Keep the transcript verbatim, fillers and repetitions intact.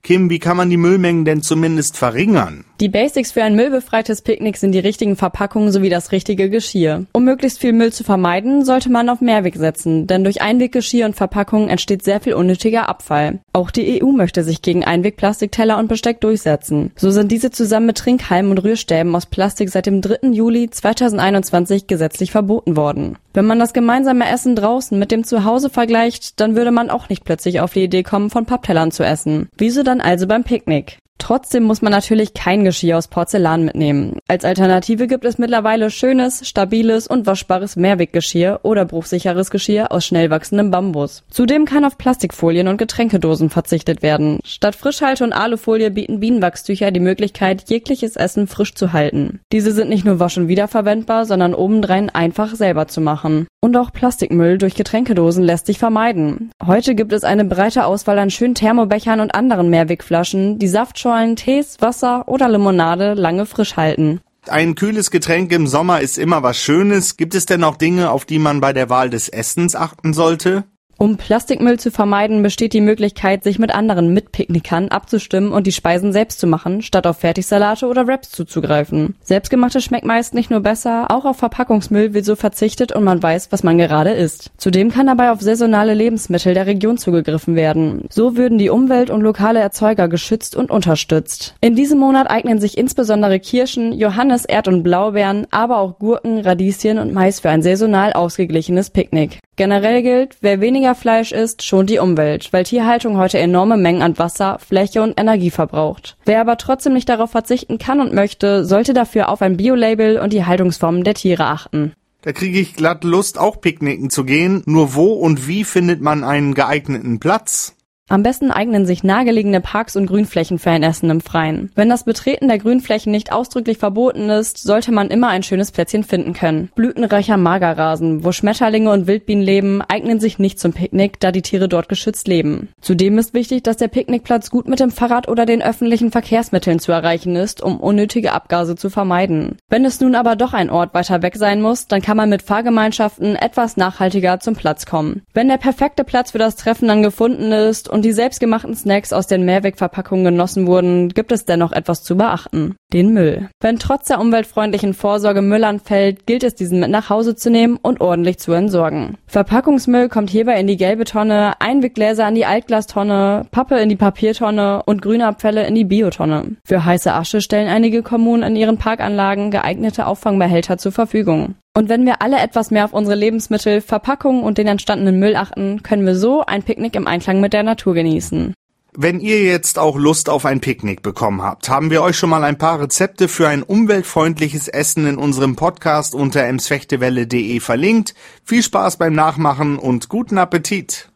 Kim, wie kann man die Müllmengen denn zumindest verringern? Die Basics für ein müllbefreites Picknick sind die richtigen Verpackungen sowie das richtige Geschirr. Um möglichst viel Müll zu vermeiden, sollte man auf Mehrweg setzen, denn durch Einweggeschirr und Verpackungen entsteht sehr viel unnötiger Abfall. Auch die E U möchte sich gegen Einwegplastikteller und Besteck durchsetzen. So sind diese zusammen mit Trinkhalmen und Rührstäben aus Plastik seit dem dritten Juli zweitausendeinundzwanzig gesetzlich verboten worden. Wenn man das gemeinsame Essen draußen mit dem Zuhause vergleicht, dann würde man auch nicht plötzlich auf die Idee kommen, von Papptellern zu essen. Wieso dann also beim Picknick? Trotzdem muss man natürlich kein Geschirr aus Porzellan mitnehmen. Als Alternative gibt es mittlerweile schönes, stabiles und waschbares Mehrweggeschirr oder bruchsicheres Geschirr aus schnell wachsendem Bambus. Zudem kann auf Plastikfolien und Getränkedosen verzichtet werden. Statt Frischhalte und Alufolie bieten Bienenwachstücher die Möglichkeit, jegliches Essen frisch zu halten. Diese sind nicht nur wasch- und wiederverwendbar, sondern obendrein einfach selber zu machen. Und auch Plastikmüll durch Getränkedosen lässt sich vermeiden. Heute gibt es eine breite Auswahl an schönen Thermobechern und anderen Mehrwegflaschen, die Saftschorlen, Tees, Wasser oder Limonade lange frisch halten. Ein kühles Getränk im Sommer ist immer was Schönes. Gibt es denn auch Dinge, auf die man bei der Wahl des Essens achten sollte? Um Plastikmüll zu vermeiden, besteht die Möglichkeit, sich mit anderen Mitpicknickern abzustimmen und die Speisen selbst zu machen, statt auf Fertigsalate oder Wraps zuzugreifen. Selbstgemachtes schmeckt meist nicht nur besser, auch auf Verpackungsmüll wird so verzichtet und man weiß, was man gerade isst. Zudem kann dabei auf saisonale Lebensmittel der Region zugegriffen werden. So würden die Umwelt und lokale Erzeuger geschützt und unterstützt. In diesem Monat eignen sich insbesondere Kirschen, Johannis, Erd- und Blaubeeren, aber auch Gurken, Radieschen und Mais für ein saisonal ausgeglichenes Picknick. Generell gilt, wer weniger Fleisch isst, schont die Umwelt, weil Tierhaltung heute enorme Mengen an Wasser, Fläche und Energie verbraucht. Wer aber trotzdem nicht darauf verzichten kann und möchte, sollte dafür auf ein Bio-Label und die Haltungsformen der Tiere achten. Da kriege ich glatt Lust, auch picknicken zu gehen. Nur wo und wie findet man einen geeigneten Platz? Am besten eignen sich nahegelegene Parks und Grünflächen für ein Essen im Freien. Wenn das Betreten der Grünflächen nicht ausdrücklich verboten ist, sollte man immer ein schönes Plätzchen finden können. Blütenreicher Magerrasen, wo Schmetterlinge und Wildbienen leben, eignen sich nicht zum Picknick, da die Tiere dort geschützt leben. Zudem ist wichtig, dass der Picknickplatz gut mit dem Fahrrad oder den öffentlichen Verkehrsmitteln zu erreichen ist, um unnötige Abgase zu vermeiden. Wenn es nun aber doch ein Ort weiter weg sein muss, dann kann man mit Fahrgemeinschaften etwas nachhaltiger zum Platz kommen. Wenn der perfekte Platz für das Treffen dann gefunden ist und die selbstgemachten Snacks aus den Mehrwegverpackungen genossen wurden, gibt es dennoch etwas zu beachten: den Müll. Wenn trotz der umweltfreundlichen Vorsorge Müll anfällt, gilt es, diesen mit nach Hause zu nehmen und ordentlich zu entsorgen. Verpackungsmüll kommt hierbei in die gelbe Tonne, Einweggläser in die Altglastonne, Pappe in die Papiertonne und grüne Abfälle in die Biotonne. Für heiße Asche stellen einige Kommunen in ihren Parkanlagen geeignete Auffangbehälter zur Verfügung. Und wenn wir alle etwas mehr auf unsere Lebensmittel, Verpackungen und den entstandenen Müll achten, können wir so ein Picknick im Einklang mit der Natur genießen. Wenn ihr jetzt auch Lust auf ein Picknick bekommen habt, haben wir euch schon mal ein paar Rezepte für ein umweltfreundliches Essen in unserem Podcast unter emsfechtewelle punkt de verlinkt. Viel Spaß beim Nachmachen und guten Appetit!